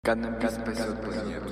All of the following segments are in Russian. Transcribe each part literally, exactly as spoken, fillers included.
Каннабис спасет планету.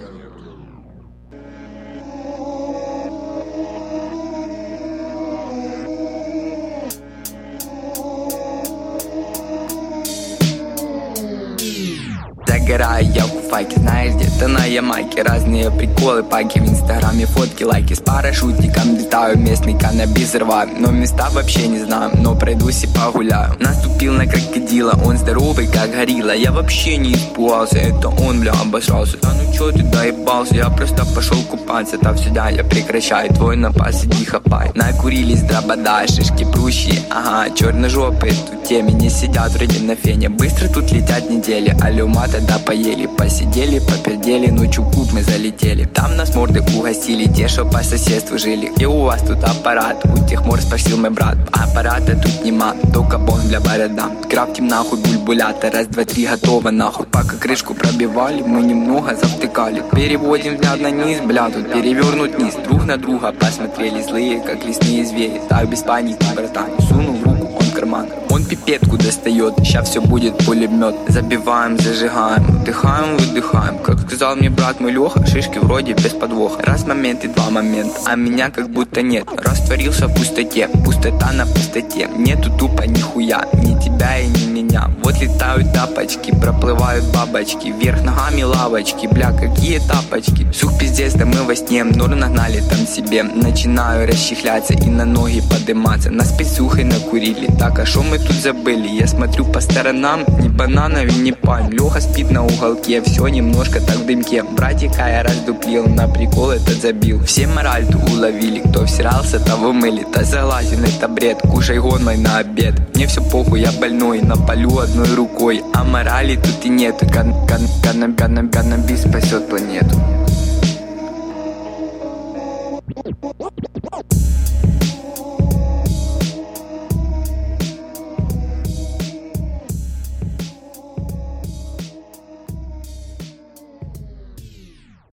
Загораю я в куфайке, знаешь, где-то на Ямайке. Разные приколы, паки в инстаграме, фотки, лайки. С парашютиком летаю, местный каннабис рваю. Но места вообще не знаю, но пройдусь и погуляю. Наступил на крокодила, он здоровый как горилла. Я вообще не испугался, это он, бля, обосрался. Да ну чё ты доебался, я просто пошел купаться. Там сюда я прекращаю, твой напас иди хапай. Накурились дробода, шишки прущие, ага. Черножопые тут теме не сидят вроде на фене. Быстро тут летят недели, а люма тогда поели, посидели, попердели, ночью в клуб мы залетели. Там нас морды угостили, те, что по соседству жили. Где у вас тут аппарат? У тех мор спросил мой брат. Аппарата тут нема, только бон для борода. Крафтим нахуй бульбулята, раз, два, три, готово нахуй. Пока крышку пробивали, мы немного завтыкали. Переводим взгляд на низ, бля, тут перевернут низ. Друг на друга посмотрели, злые, как лесные звери. Так без паники, братан, сунул руку он в карман. Он пипетку достает, ща все будет пулемет. Забиваем, зажигаем, вдыхаем, выдыхаем. Как сказал мне брат мой Леха, шишки вроде без подвоха. Раз момент и два момента, а меня как будто нет. Растворился в пустоте, пустота на пустоте. Нету тупо нихуя, ни тебя и ни меня. Вот летают тапочки, проплывают бабочки. Вверх ногами лавочки, бля, какие тапочки. Сух пиздец, да мы во сне, нору нагнали там себе. Начинаю расчехляться и на ноги подниматься. Нас пиццухой накурили, так а шо мы тут забыли? Я смотрю по сторонам, ни бананов и ни пальм. Леха спит на уголке, все немножко так в дымке. Братика я раздуплил, на прикол этот забил. Все мораль ту уловили, кто всирался, того мыли. Да согласен, это бред, кушай гон мой на обед. Мне все похуй, я больной, на полю одной рукой. А морали тут и нет, кан кан кан кан каннабис спасет планету.